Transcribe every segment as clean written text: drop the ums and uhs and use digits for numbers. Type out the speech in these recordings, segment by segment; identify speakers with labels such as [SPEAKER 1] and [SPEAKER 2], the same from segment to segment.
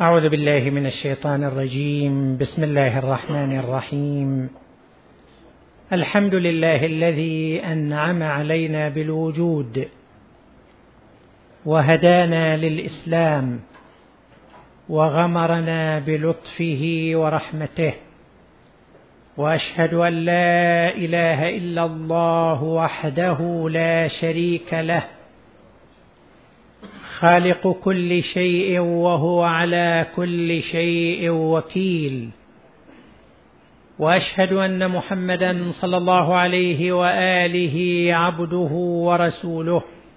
[SPEAKER 1] أعوذ بالله من الشيطان الرجيم. بسم الله الرحمن الرحيم. الحمد لله الذي أنعم علينا بالوجود وهدانا للإسلام وغمرنا بلطفه ورحمته، وأشهد أن لا إله إلا الله وحده لا شريك له، خالق كل شيء وهو على كل شيء وكيل، وأشهد أن محمدا صلى الله عليه وآله عبده ورسوله،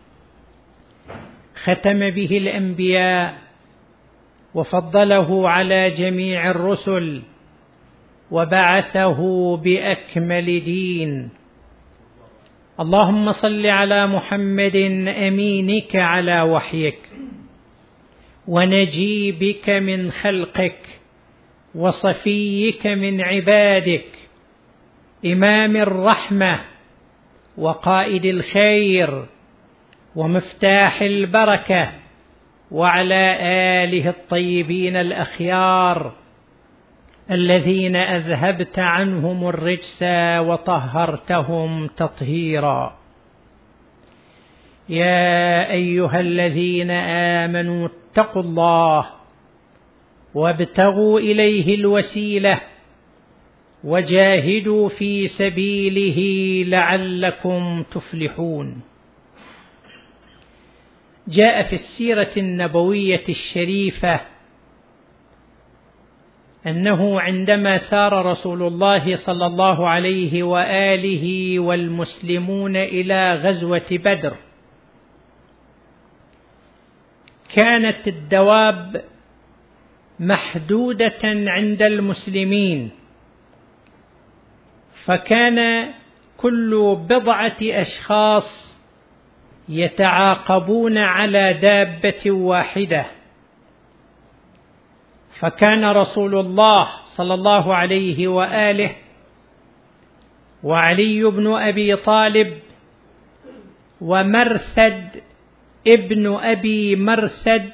[SPEAKER 1] ختم به الأنبياء وفضله على جميع الرسل وبعثه بأكمل دين. اللهم صل على محمد أمينك على وحيك ونجيبك من خلقك وصفيك من عبادك، إمام الرحمة وقائد الخير ومفتاح البركة، وعلى آله الطيبين الأخيار الذين أذهبت عنهم الرجس وطهرتهم تطهيرا. يا أيها الذين آمنوا اتقوا الله وابتغوا إليه الوسيلة وجاهدوا في سبيله لعلكم تفلحون. جاء في السيرة النبوية الشريفة أنه عندما سار رسول الله صلى الله عليه وآله والمسلمون إلى غزوة بدر، كانت الدواب محدودة عند المسلمين، فكان كل بضعة أشخاص يتعاقبون على دابة واحدة، فكان رسول الله صلى الله عليه وآله وعلي بن أبي طالب ومرثد ابن أبي مرثد،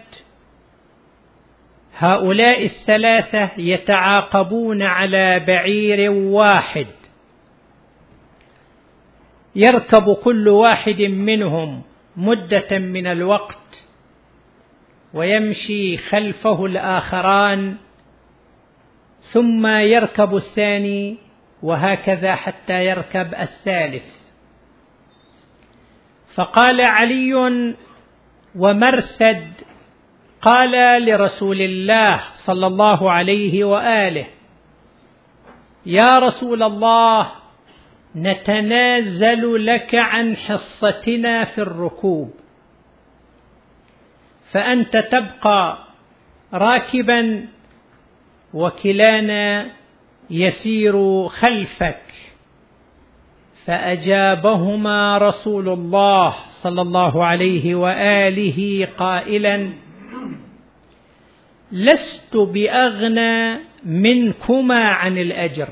[SPEAKER 1] هؤلاء الثلاثة يتعاقبون على بعير واحد، يركب كل واحد منهم مدة من الوقت ويمشي خلفه الآخران، ثم يركب الثاني، وهكذا حتى يركب الثالث. فقال علي ومرثد قال لرسول الله صلى الله عليه وآله: يا رسول الله، نتنازل لك عن حصتنا في الركوب، فأنت تبقى راكبا وكلانا يسير خلفك. فأجابهما رسول الله صلى الله عليه وآله قائلا: لست بأغنى منكما عن الأجر،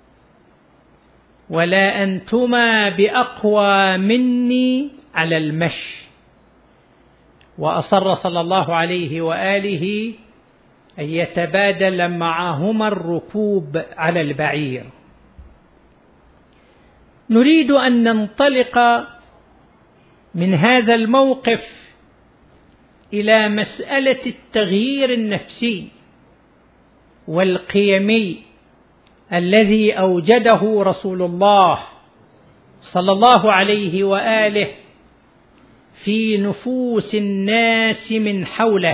[SPEAKER 1] ولا أنتما بأقوى مني على المشي. وأصر صلى الله عليه وآله أن يتبادل معهما الركوب على البعير. نريد أن ننطلق من هذا الموقف إلى مسألة التغيير النفسي والقيمي الذي أوجده رسول الله صلى الله عليه وآله في نفوس الناس من حوله.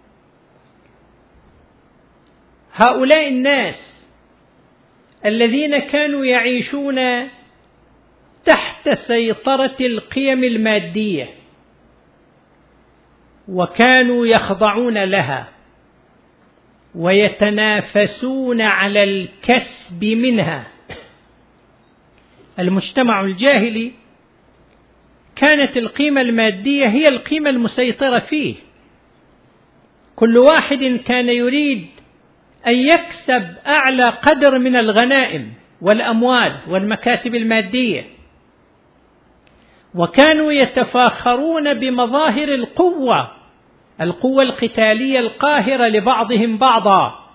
[SPEAKER 1] هؤلاء الناس الذين كانوا يعيشون تحت سيطرة القيم المادية وكانوا يخضعون لها ويتنافسون على الكسب منها. المجتمع الجاهلي كانت القيمة المادية هي القيمة المسيطرة فيه، كل واحد كان يريد أن يكسب أعلى قدر من الغنائم والأموال والمكاسب المادية، وكانوا يتفاخرون بمظاهر القوة القوة القتالية القاهرة لبعضهم بعضا،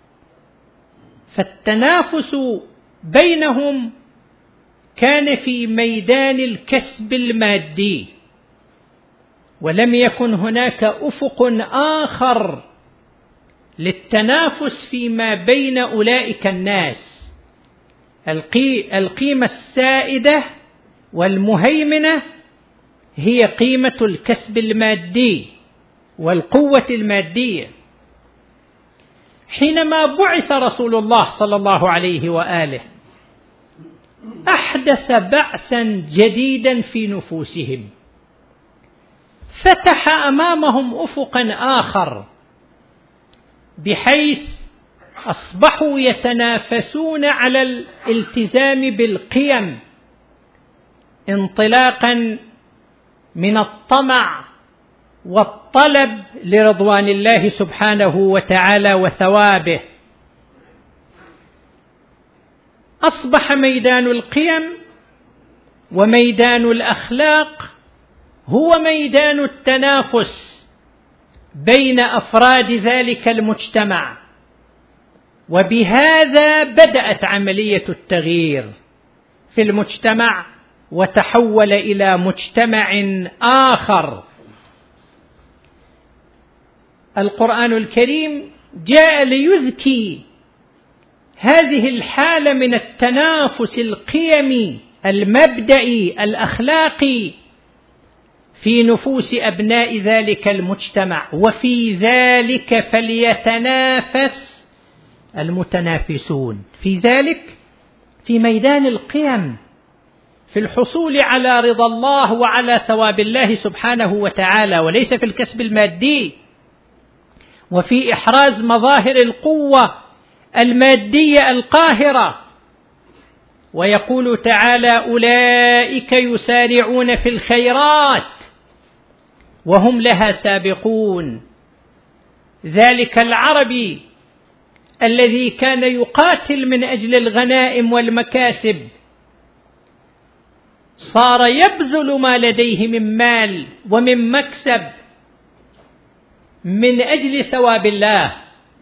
[SPEAKER 1] فالتنافس بينهم كان في ميدان الكسب المادي، ولم يكن هناك أفق آخر للتنافس فيما بين أولئك الناس. القيمة السائدة والمهيمنة هي قيمة الكسب المادي والقوة المادية. حينما بعث رسول الله صلى الله عليه وآله أحدث بعثا جديدا في نفوسهم، فتح أمامهم أفقا آخر، بحيث أصبحوا يتنافسون على الالتزام بالقيم انطلاقا من الطمع والطلب لرضوان الله سبحانه وتعالى وثوابه. أصبح ميدان القيم وميدان الأخلاق هو ميدان التنافس بين أفراد ذلك المجتمع، وبهذا بدأت عملية التغيير في المجتمع وتحول إلى مجتمع آخر. القرآن الكريم جاء ليذكي هذه الحالة من التنافس القيمي المبدئي الأخلاقي في نفوس أبناء ذلك المجتمع، وفي ذلك فليتنافس المتنافسون، في ذلك في ميدان القيم، في الحصول على رضا الله وعلى ثواب الله سبحانه وتعالى، وليس في الكسب المادي، وفي إحراز مظاهر القوة المادية القاهرة. ويقول تعالى: أولئك يسارعون في الخيرات وهم لها سابقون. ذلك العربي الذي كان يقاتل من أجل الغنائم والمكاسب صار يبذل ما لديه من مال ومن مكسب من أجل ثواب الله،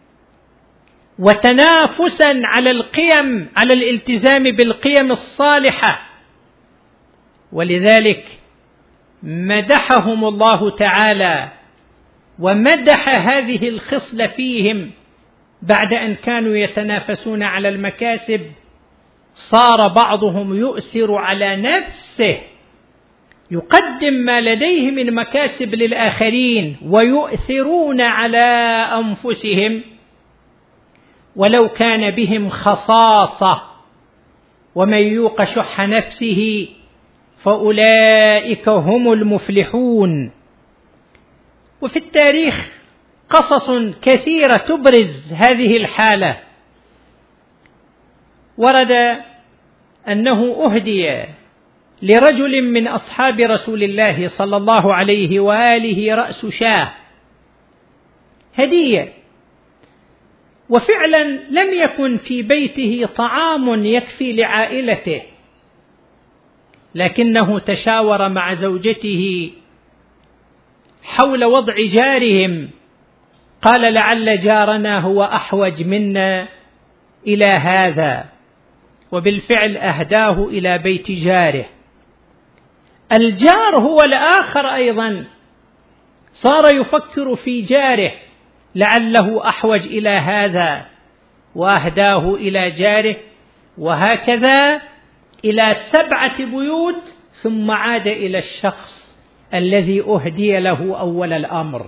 [SPEAKER 1] وتنافسا على القيم، على الالتزام بالقيم الصالحة. ولذلك مدحهم الله تعالى ومدح هذه الخصلة فيهم بعد أن كانوا يتنافسون على المكاسب. صار بعضهم يؤثر على نفسه، يقدم ما لديه من مكاسب للآخرين، ويؤثرون على أنفسهم ولو كان بهم خصاصة، ومن يوق شح نفسه فأولئك هم المفلحون. وفي التاريخ قصص كثيرة تبرز هذه الحالة. ورد أنه أهدي لرجل من أصحاب رسول الله صلى الله عليه وآله رأس شاة هدية، وفعلا لم يكن في بيته طعام يكفي لعائلته، لكنه تشاور مع زوجته حول وضع جارهم، قال: لعل جارنا هو أحوج منا إلى هذا، وبالفعل أهداه إلى بيت جاره. الجار هو الآخر أيضا صار يفكر في جاره لعله أحوج إلى هذا، وأهداه إلى جاره، وهكذا إلى 7 بيوت، ثم عاد إلى الشخص الذي أهدي له أول الأمر.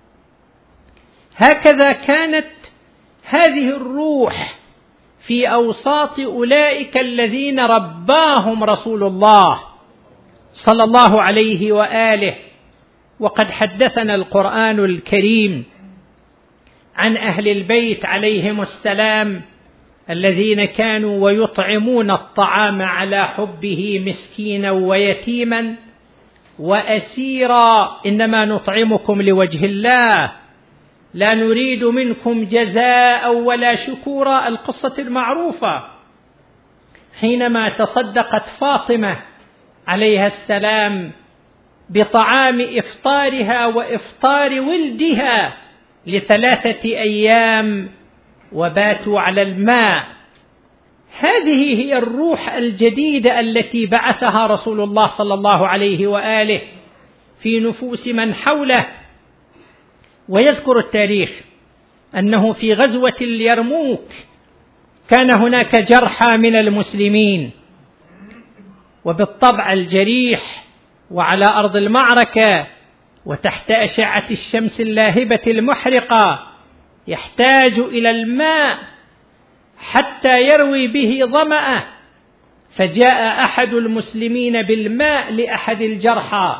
[SPEAKER 1] هكذا كانت هذه الروح في أوساط أولئك الذين رباهم رسول الله صلى الله عليه وآله. وقد حدثنا القرآن الكريم عن أهل البيت عليهم السلام الذين كانوا ويطعمون الطعام على حبه مسكينا ويتيما وأسيرا، إنما نطعمكم لوجه الله لا نريد منكم جزاء ولا شكورا. القصة المعروفة حينما تصدقت فاطمة عليها السلام بطعام إفطارها وإفطار ولدها ل3 أيام وباتوا على الماء. هذه هي الروح الجديدة التي بعثها رسول الله صلى الله عليه وآله في نفوس من حوله. ويذكر التاريخ أنه في غزوة اليرموك كان هناك جرحى من المسلمين، وبالطبع الجريح وعلى أرض المعركة وتحت أشعة الشمس اللاهبة المحرقة يحتاج إلى الماء حتى يروي به ظمأه، فجاء أحد المسلمين بالماء لأحد الجرحى: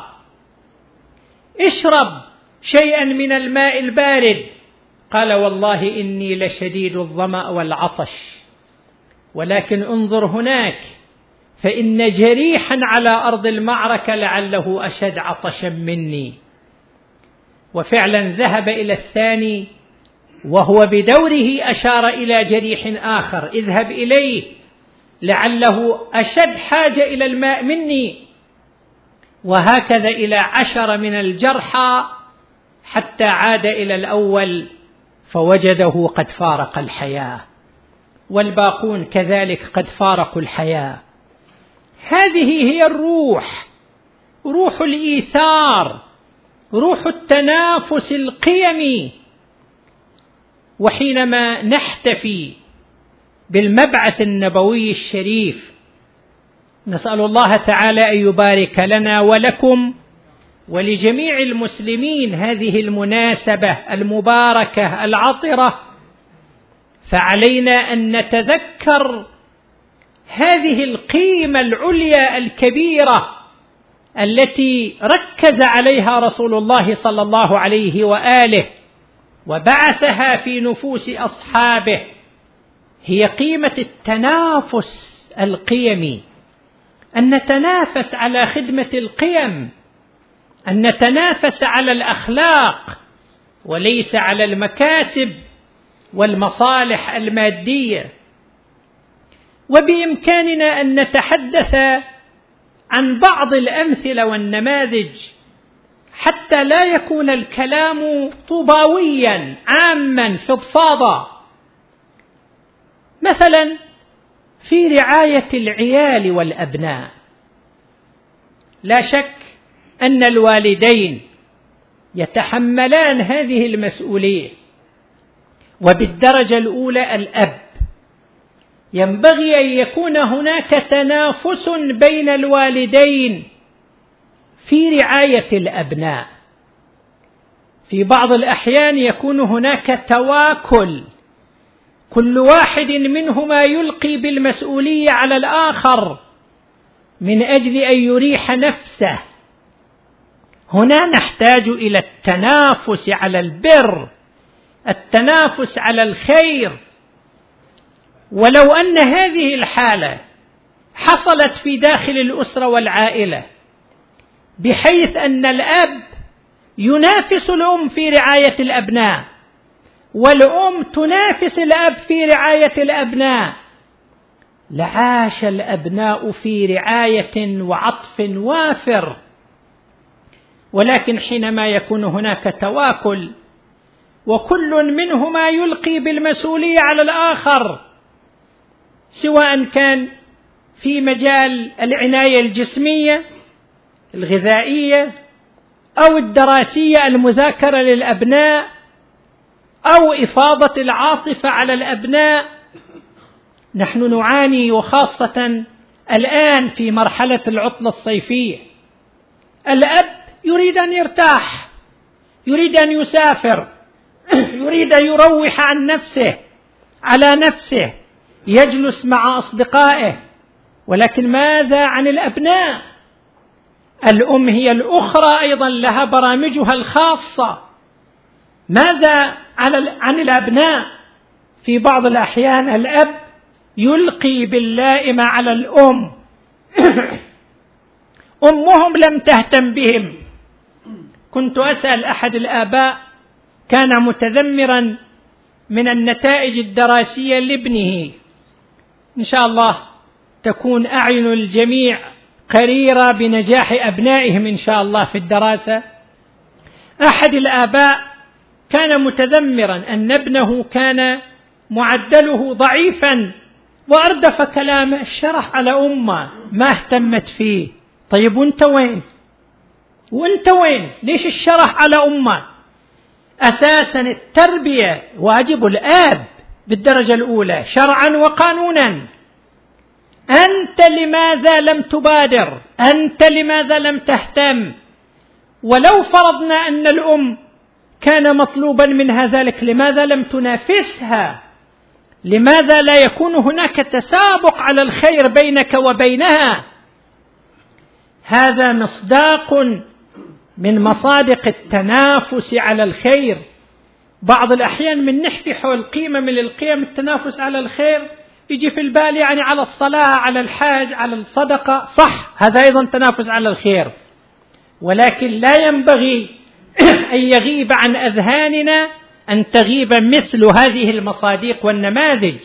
[SPEAKER 1] اشرب شيئا من الماء البارد. قال: والله إني لشديد الظمأ والعطش، ولكن انظر هناك فإن جريحا على أرض المعركة لعله أشد عطشا مني. وفعلا ذهب إلى الثاني وهو بدوره أشار إلى جريح آخر: اذهب إليه لعله أشد حاجة إلى الماء مني. وهكذا إلى 10 من الجرحى حتى عاد إلى الأول فوجده قد فارق الحياة، والباقون كذلك قد فارقوا الحياة. هذه هي الروح، روح الإيثار، روح التنافس القيمي. وحينما نحتفي بالمبعث النبوي الشريف نسأل الله تعالى أن يبارك لنا ولكم ولجميع المسلمين هذه المناسبة المباركة العطرة، فعلينا أن نتذكر هذه القيمة العليا الكبيرة التي ركز عليها رسول الله صلى الله عليه وآله وبعثها في نفوس أصحابه، هي قيمة التنافس القيمي، أن نتنافس على خدمة القيم، أن نتنافس على الأخلاق وليس على المكاسب والمصالح المادية. وبإمكاننا أن نتحدث عن بعض الأمثلة والنماذج حتى لا يكون الكلام طوباويا عاما فضفاضا. مثلا في رعاية العيال والأبناء، لا شك أن الوالدين يتحملان هذه المسؤولية، وبالدرجة الأولى الأب. ينبغي أن يكون هناك تنافس بين الوالدين في رعاية الأبناء. في بعض الأحيان يكون هناك تواكل، كل واحد منهما يلقي بالمسؤولية على الآخر من أجل أن يريح نفسه. هنا نحتاج إلى التنافس على البر، التنافس على الخير. ولو أن هذه الحالة حصلت في داخل الأسرة والعائلة بحيث أن الأب ينافس الأم في رعاية الأبناء والأم تنافس الأب في رعاية الأبناء، لعاش الأبناء في رعاية وعطف وافر. ولكن حينما يكون هناك تواكل وكل منهما يلقي بالمسؤولية على الآخر، سواء كان في مجال العناية الجسمية الغذائية أو الدراسية المذاكرة للأبناء أو إفاضة العاطفة على الأبناء. نحن نعاني، وخاصة الآن في مرحلة العطلة الصيفية، الأب يريد أن يرتاح، يريد أن يسافر، يريد أن يروح عن نفسه على نفسه، يجلس مع أصدقائه. ولكن ماذا عن الأبناء؟ الأم هي الأخرى أيضا لها برامجها الخاصة. ماذا عن الأبناء؟ في بعض الأحيان الأب يلقي باللائمة على الأم أمهم لم تهتم بهم. كنت أسأل أحد الآباء كان متذمرا من النتائج الدراسية لابنه، إن شاء الله تكون أعين الجميع قريرة بنجاح أبنائهم إن شاء الله في الدراسة. أحد الآباء كان متذمرا أن ابنه كان معدله ضعيفا وأردف كلامه، الشرح على أمه ما اهتمت فيه. طيب وانت وين؟ وانت وين؟ ليش الشرح على أمه؟ أساسا التربية واجب الآب بالدرجة الأولى شرعا وقانونا. أنت لماذا لم تبادر؟ أنت لماذا لم تهتم؟ ولو فرضنا أن الأم كان مطلوبا منها ذلك، لماذا لم تنافسها؟ لماذا لا يكون هناك تسابق على الخير بينك وبينها؟ هذا مصداق من مصادق التنافس على الخير. بعض الأحيان من نحكي حول قيمة من القيم التنافس على الخير يجي في البال يعني على الصلاة، على الحاج، على الصدقة، صح هذا أيضا تنافس على الخير، ولكن لا ينبغي أن يغيب عن أذهاننا أن تغيب مثل هذه المصادق والنماذج.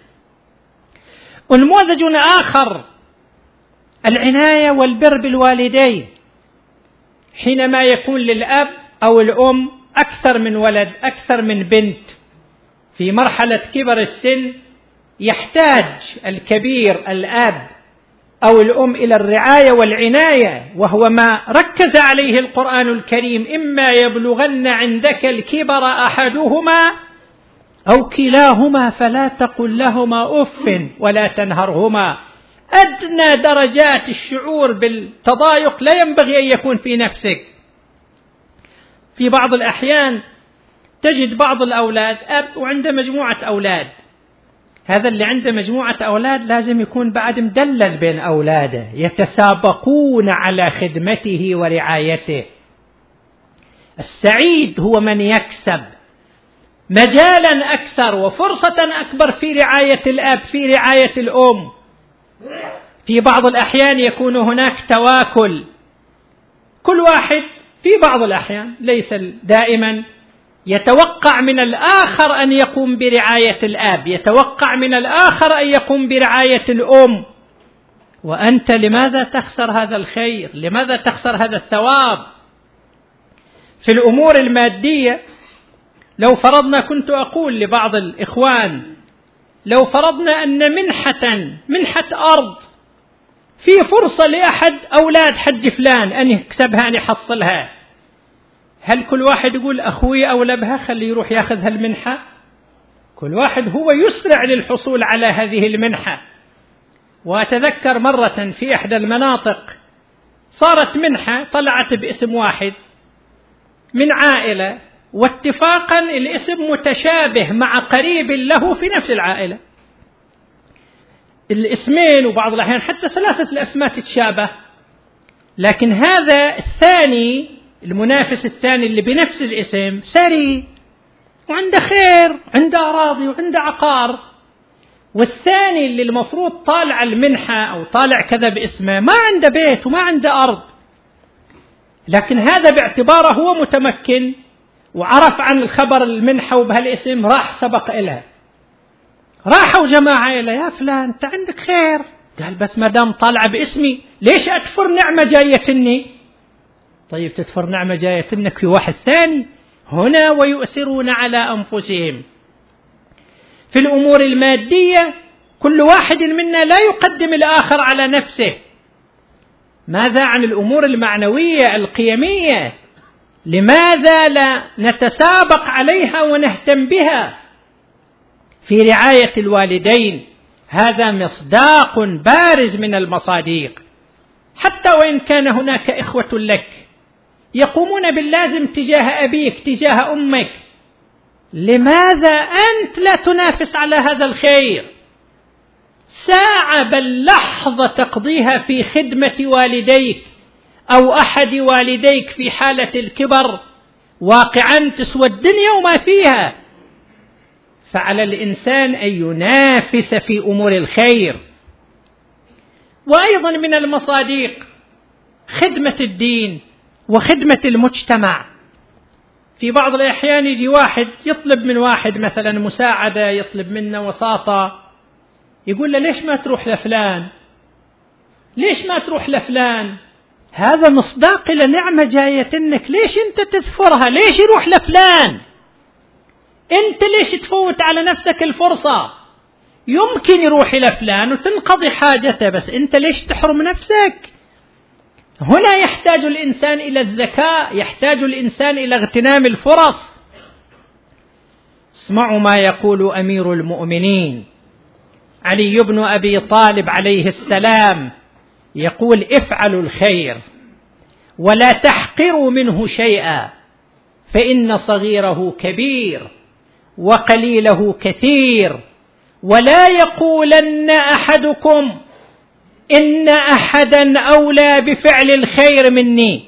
[SPEAKER 1] ونموذج آخر العناية والبر بالوالدين. حينما يكون للأب أو الأم أكثر من ولد، أكثر من بنت، في مرحلة كبر السن يحتاج الكبير الأب أو الأم إلى الرعاية والعناية، وهو ما ركز عليه القرآن الكريم: إما يبلغن عندك الكبر أحدهما أو كلاهما فلا تقل لهما أف ولا تنهرهما. أدنى درجات الشعور بالتضايق لا ينبغي أن يكون في نفسك. في بعض الأحيان تجد بعض الأولاد أب وعنده مجموعة أولاد، هذا اللي عنده مجموعة أولاد لازم يكون بعد مدلل بين أولاده، يتسابقون على خدمته ورعايته. السعيد هو من يكسب مجالا أكثر وفرصة أكبر في رعاية الأب، في رعاية الأم. في بعض الأحيان يكون هناك تواكل، كل واحد في بعض الأحيان ليس دائما يتوقع من الآخر أن يقوم برعاية الأب، يتوقع من الآخر أن يقوم برعاية الأم، وأنت لماذا تخسر هذا الخير؟ لماذا تخسر هذا الثواب؟ في الأمور المادية لو فرضنا، كنت أقول لبعض الإخوان، لو فرضنا أن منحة أرض في فرصة لأحد أولاد حج فلان أن يكسبها، أن يحصلها، هل كل واحد يقول أخوي أولى بها خلي يروح يأخذ هالمنحة؟ كل واحد هو يسرع للحصول على هذه المنحة. وأتذكر مرة في إحدى المناطق صارت منحة طلعت باسم واحد من عائلة، واتفاقا الاسم متشابه مع قريب له في نفس العائلة، الاسمين وبعض الأحيان حتى 3 الأسماء تتشابه، لكن هذا الثاني المنافس الثاني اللي بنفس الاسم ثري وعنده خير، عنده أراضي وعنده عقار، والثاني اللي المفروض طالع المنحة أو طالع كذا باسمه ما عنده بيت وما عنده أرض، لكن هذا باعتباره هو متمكن وعرف عن الخبر المنحة وبهالاسم راح سبق إلها، راحوا جماعة إلى يا فلان أنت عندك خير، قال بس ما دام طالع باسمي ليش أتفر نعمة جايتني؟ طيب تتفر نعمة جايتنك في واحد ثاني هنا، ويؤثرون على أنفسهم. في الأمور المادية كل واحد منا لا يقدم الآخر على نفسه. ماذا عن الأمور المعنوية القيمية؟ لماذا لا نتسابق عليها ونهتم بها؟ في رعاية الوالدين هذا مصداق بارز من المصادق، حتى وإن كان هناك إخوة لك يقومون باللازم تجاه أبيك تجاه أمك، لماذا أنت لا تنافس على هذا الخير؟ ساعة بل لحظة تقضيها في خدمة والديك أو أحد والديك في حالة الكبر واقعا تسوى الدنيا وما فيها. فعلى الإنسان أن ينافس في أمور الخير. وأيضا من المصادق خدمة الدين وخدمة المجتمع. في بعض الأحيان يجي واحد يطلب من واحد مثلا مساعدة، يطلب منه وساطة، يقول له ليش ما تروح لفلان؟ ليش ما تروح لفلان؟ هذا مصداق لنعمة جاية إنك، ليش أنت تذكرها؟ ليش يروح لفلان؟ أنت ليش تفوت على نفسك الفرصة؟ يمكن يروح إلى فلان وتنقضي حاجته، بس أنت ليش تحرم نفسك؟ هنا يحتاج الإنسان إلى الذكاء، يحتاج الإنسان إلى اغتنام الفرص. اسمعوا ما يقول أمير المؤمنين علي بن أبي طالب عليه السلام، يقول: افعلوا الخير ولا تحقروا منه شيئا، فإن صغيره كبير وقليله كثير، ولا يقولن أحدكم إن أحدا أولى بفعل الخير مني،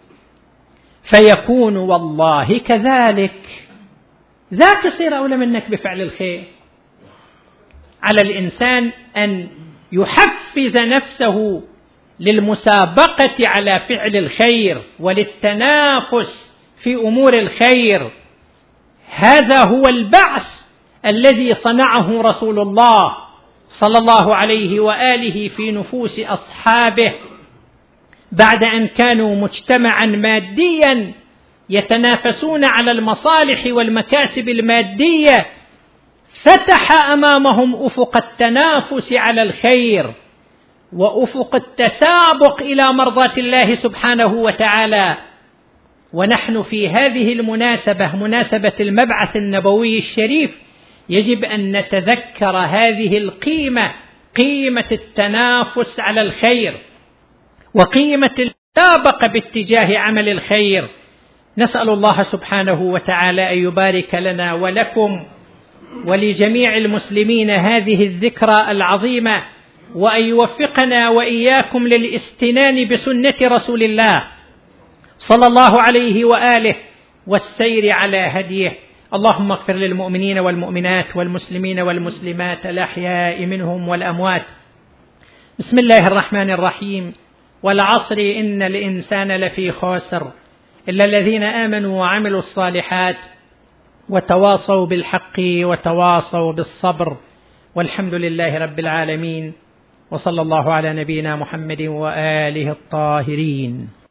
[SPEAKER 1] فيكون والله كذلك، ذاك يصير أولى منك بفعل الخير. على الإنسان أن يحفز نفسه للمسابقة على فعل الخير وللتنافس في أمور الخير. هذا هو البعث الذي صنعه رسول الله صلى الله عليه وآله في نفوس أصحابه، بعد أن كانوا مجتمعا ماديا يتنافسون على المصالح والمكاسب المادية، فتح أمامهم أفق التنافس على الخير وأفق التسابق إلى مرضاة الله سبحانه وتعالى. ونحن في هذه المناسبة، مناسبة المبعث النبوي الشريف، يجب أن نتذكر هذه القيمة، قيمة التنافس على الخير وقيمة المسابقة باتجاه عمل الخير. نسأل الله سبحانه وتعالى أن يبارك لنا ولكم ولجميع المسلمين هذه الذكرى العظيمة، وأن يوفقنا وإياكم للاستنان بسنة رسول الله صلى الله عليه وآله والسير على هديه. اللهم اغفر للمؤمنين والمؤمنات والمسلمين والمسلمات الأحياء منهم والأموات. بسم الله الرحمن الرحيم. والعصر إن الإنسان لفي خسر إلا الذين آمنوا وعملوا الصالحات وتواصوا بالحق وتواصوا بالصبر، والحمد لله رب العالمين، وصلى الله على نبينا محمد وآله الطاهرين.